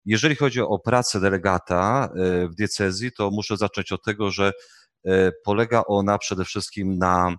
Jeżeli chodzi o pracę delegata w diecezji, to muszę zacząć od tego, że polega ona przede wszystkim na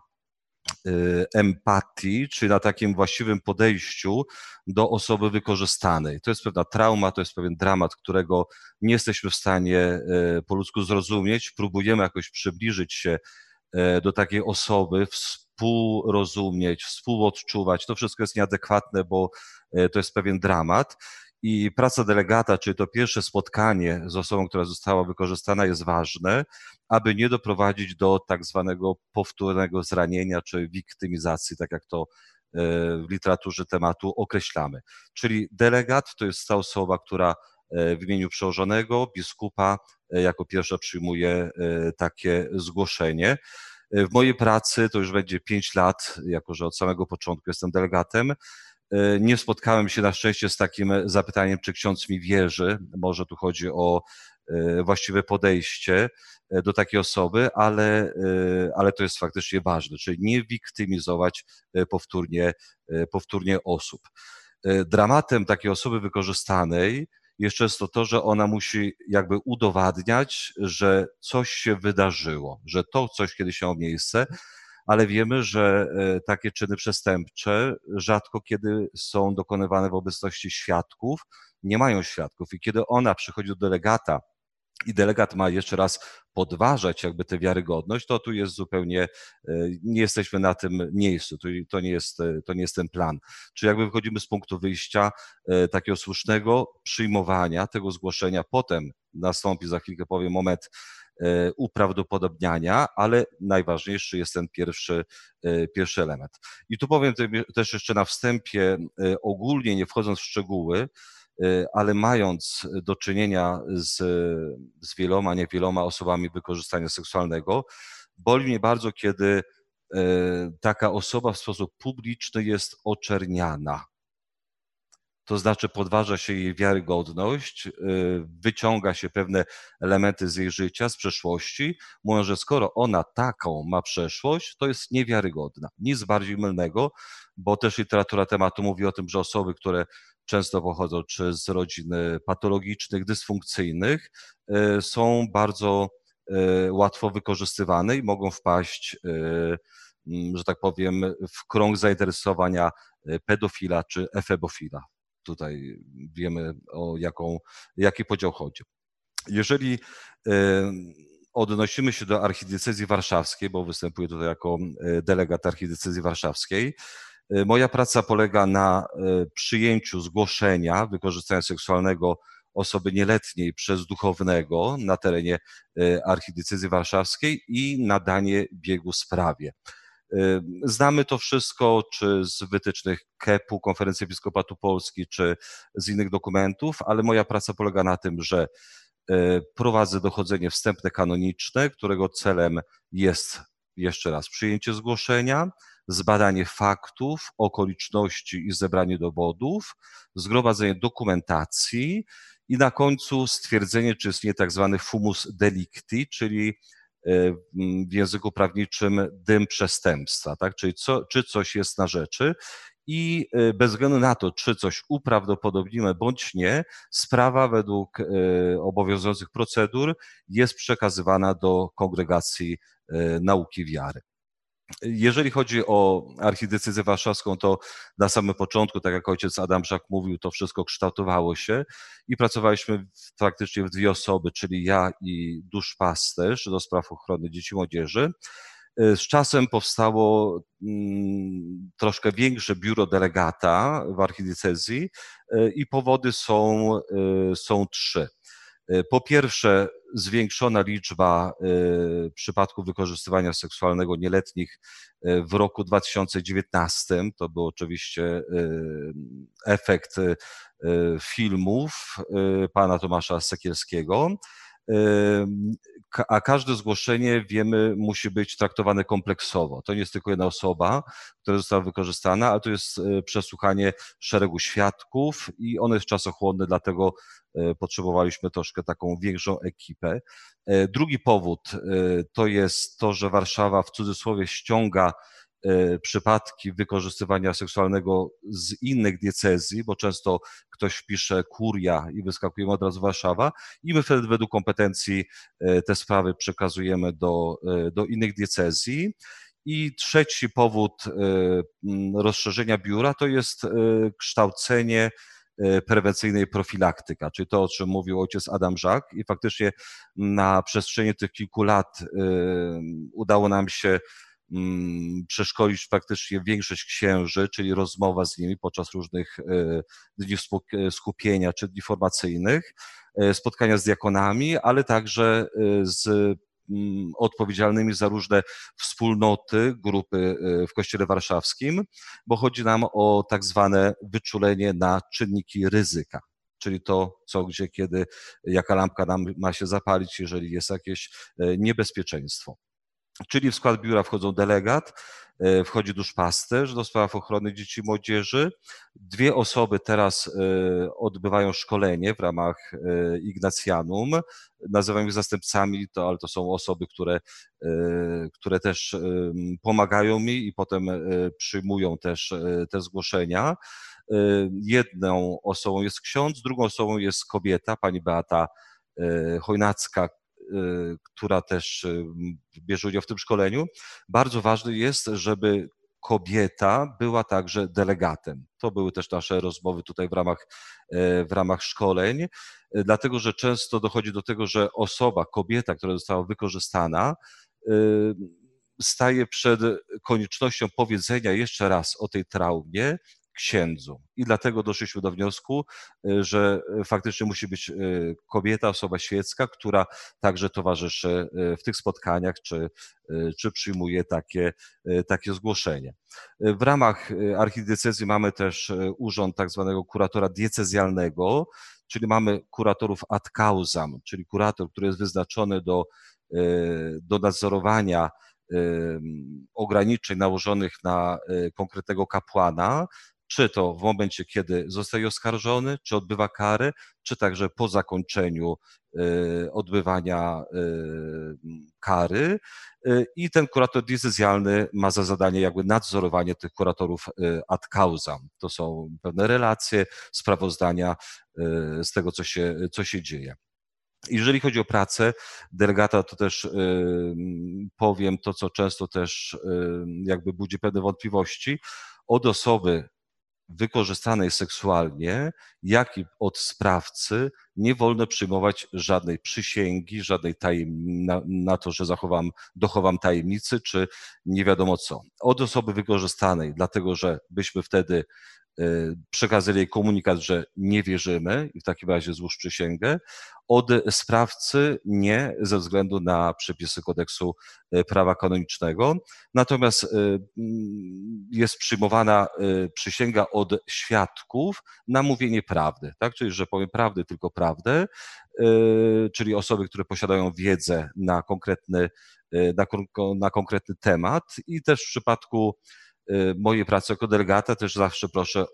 empatii, czyli na takim właściwym podejściu do osoby wykorzystanej. To jest pewna trauma, to jest pewien dramat, którego nie jesteśmy w stanie po ludzku zrozumieć. Próbujemy jakoś przybliżyć się do takiej osoby, współrozumieć, współodczuwać. To wszystko jest nieadekwatne, bo to jest pewien dramat. I praca delegata, czyli to pierwsze spotkanie z osobą, która została wykorzystana, jest ważne, aby nie doprowadzić do tak zwanego powtórnego zranienia czy wiktymizacji, tak jak to w literaturze tematu określamy. Czyli delegat to jest ta osoba, która w imieniu przełożonego, biskupa, jako pierwsza przyjmuje takie zgłoszenie. W mojej pracy to już będzie 5 lat, jako że od samego początku jestem delegatem. Nie spotkałem się na szczęście z takim zapytaniem, czy ksiądz mi wierzy. Może tu chodzi o właściwe podejście do takiej osoby, ale to jest faktycznie ważne, czyli nie wiktymizować powtórnie osób. Dramatem takiej osoby wykorzystanej jeszcze jest to, że ona musi jakby udowadniać, że coś się wydarzyło, że to coś kiedyś miało miejsce, ale wiemy, że takie czyny przestępcze rzadko kiedy są dokonywane w obecności świadków, nie mają świadków i kiedy ona przychodzi do delegata i delegat ma jeszcze raz podważać jakby tę wiarygodność, to tu jest zupełnie, nie jesteśmy na tym miejscu, to nie jest ten plan. Czyli jakby wychodzimy z punktu wyjścia takiego słusznego przyjmowania tego zgłoszenia, potem nastąpi, za chwilkę powiem, moment uprawdopodobniania, ale najważniejszy jest ten pierwszy element. I tu powiem też jeszcze na wstępie, ogólnie nie wchodząc w szczegóły, ale mając do czynienia z wieloma, niewieloma osobami wykorzystania seksualnego, boli mnie bardzo, kiedy taka osoba w sposób publiczny jest oczerniana. To znaczy podważa się jej wiarygodność, wyciąga się pewne elementy z jej życia, z przeszłości, mówiąc, że skoro ona taką ma przeszłość, to jest niewiarygodna. Nic bardziej mylnego, bo też literatura tematu mówi o tym, że osoby, które często pochodzą czy z rodzin patologicznych, dysfunkcyjnych, są bardzo łatwo wykorzystywane i mogą wpaść, że tak powiem, w krąg zainteresowania pedofila czy efebofila. Tutaj wiemy, o jaki podział chodzi. Jeżeli odnosimy się do archidiecezji warszawskiej, bo występuję tutaj jako delegat archidiecezji warszawskiej, moja praca polega na przyjęciu zgłoszenia wykorzystania seksualnego osoby nieletniej przez duchownego na terenie archidiecezji warszawskiej i nadanie biegu sprawie. Znamy to wszystko, czy z wytycznych KEP-u, Konferencji Episkopatu Polski, czy z innych dokumentów, ale moja praca polega na tym, że prowadzę dochodzenie wstępne kanoniczne, którego celem jest jeszcze raz przyjęcie zgłoszenia, zbadanie faktów, okoliczności i zebranie dowodów, zgromadzenie dokumentacji i na końcu stwierdzenie, czy istnieje tak zwany fumus delicti, czyli w języku prawniczym dym przestępstwa, tak? Czyli czy coś jest na rzeczy i bez względu na to, czy coś uprawdopodobnimy bądź nie, sprawa według obowiązujących procedur jest przekazywana do kongregacji nauki wiary. Jeżeli chodzi o archidiecezję warszawską, to na samym początku, tak jak ojciec Adamczak mówił, to wszystko kształtowało się i pracowaliśmy faktycznie w dwie osoby, czyli ja i duszpasterz do spraw ochrony dzieci i młodzieży. Z czasem powstało troszkę większe biuro delegata w archidiecezji i powody są trzy. Po pierwsze, zwiększona liczba przypadków wykorzystywania seksualnego nieletnich w roku 2019. To był oczywiście efekt filmów pana Tomasza Sekielskiego. A każde zgłoszenie, wiemy, musi być traktowane kompleksowo. To nie jest tylko jedna osoba, która została wykorzystana, ale to jest przesłuchanie szeregu świadków i ono jest czasochłonne, dlatego potrzebowaliśmy troszkę taką większą ekipę. Drugi powód to jest to, że Warszawa w cudzysłowie ściąga przypadki wykorzystywania seksualnego z innych diecezji, bo często ktoś wpisze kuria i wyskakuje od razu Warszawa i my wtedy według kompetencji te sprawy przekazujemy do innych diecezji. I trzeci powód rozszerzenia biura to jest kształcenie prewencyjnej profilaktyka, czyli to, o czym mówił ojciec Adam Żak i faktycznie na przestrzeni tych kilku lat udało nam się przeszkolić praktycznie większość księży, czyli rozmowa z nimi podczas różnych dni skupienia czy dni formacyjnych, spotkania z diakonami, ale także z odpowiedzialnymi za różne wspólnoty, grupy w Kościele Warszawskim, bo chodzi nam o tak zwane wyczulenie na czynniki ryzyka, czyli to, co, gdzie, kiedy, jaka lampka nam ma się zapalić, jeżeli jest jakieś niebezpieczeństwo. Czyli w skład biura wchodzą delegat, wchodzi duszpasterz do spraw ochrony dzieci i młodzieży. 2 osoby teraz odbywają szkolenie w ramach Ignatianum. Nazywam ich zastępcami, ale to są osoby, które też pomagają mi i potem przyjmują też te zgłoszenia. Jedną osobą jest ksiądz, drugą osobą jest kobieta, pani Beata Chojnacka, która też bierze udział w tym szkoleniu. Bardzo ważne jest, żeby kobieta była także delegatem. To były też nasze rozmowy tutaj w ramach szkoleń, dlatego że często dochodzi do tego, że osoba, kobieta, która została wykorzystana, staje przed koniecznością powiedzenia jeszcze raz o tej traumie księdzu. I dlatego doszliśmy do wniosku, że faktycznie musi być kobieta, osoba świecka, która także towarzyszy w tych spotkaniach, czy przyjmuje takie zgłoszenie. W ramach archidiecezji mamy też urząd tak zwanego kuratora diecezjalnego, czyli mamy kuratorów ad causam, czyli kurator, który jest wyznaczony do nadzorowania ograniczeń nałożonych na konkretnego kapłana, czy to w momencie, kiedy zostaje oskarżony, czy odbywa karę, czy także po zakończeniu odbywania kary. I ten kurator diecezjalny ma za zadanie jakby nadzorowanie tych kuratorów ad causam. To są pewne relacje, sprawozdania z tego, co się dzieje. Jeżeli chodzi o pracę delegata, to też powiem to, co często też jakby budzi pewne wątpliwości. Od osoby wykorzystanej seksualnie, jak i od sprawcy nie wolno przyjmować żadnej przysięgi, żadnej na to, że dochowam tajemnicy, czy nie wiadomo co. Od osoby wykorzystanej, dlatego że byśmy wtedy przekazali jej komunikat, że nie wierzymy i w takim razie złóż przysięgę. Od sprawcy nie, ze względu na przepisy kodeksu prawa kanonicznego. Natomiast jest przyjmowana przysięga od świadków na mówienie prawdy, tak? Czyli, że powiem prawdę, tylko prawdę, czyli osoby, które posiadają wiedzę na konkretny temat i też w przypadku mojej pracy jako delegata też zawsze proszę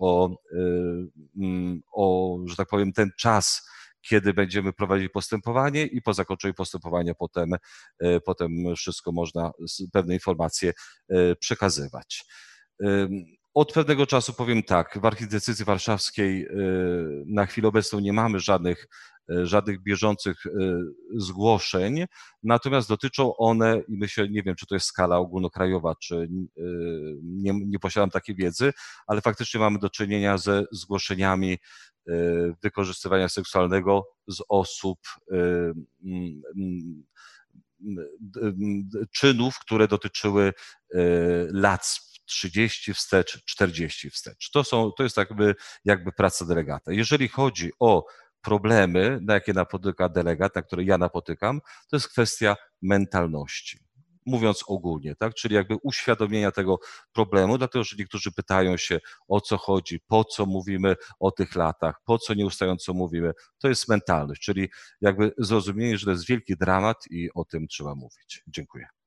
że tak powiem, ten czas, kiedy będziemy prowadzić postępowanie i po zakończeniu postępowania potem wszystko można, pewne informacje przekazywać. Od pewnego czasu powiem tak, w archidiecezji warszawskiej na chwilę obecną nie mamy żadnych bieżących zgłoszeń, natomiast dotyczą one, i myślę, nie wiem, czy to jest skala ogólnokrajowa, czy nie posiadam takiej wiedzy, ale faktycznie mamy do czynienia ze zgłoszeniami wykorzystywania seksualnego z osób, czynów, które dotyczyły lat 30 wstecz, 40 wstecz. To jest jakby praca delegata. Jeżeli chodzi o problemy, na jakie napotyka delegat, na które ja napotykam, to jest kwestia mentalności. Mówiąc ogólnie, tak? Czyli jakby uświadomienia tego problemu, dlatego że niektórzy pytają się, o co chodzi, po co mówimy o tych latach, po co nieustająco mówimy. To jest mentalność, czyli jakby zrozumienie, że to jest wielki dramat i o tym trzeba mówić. Dziękuję.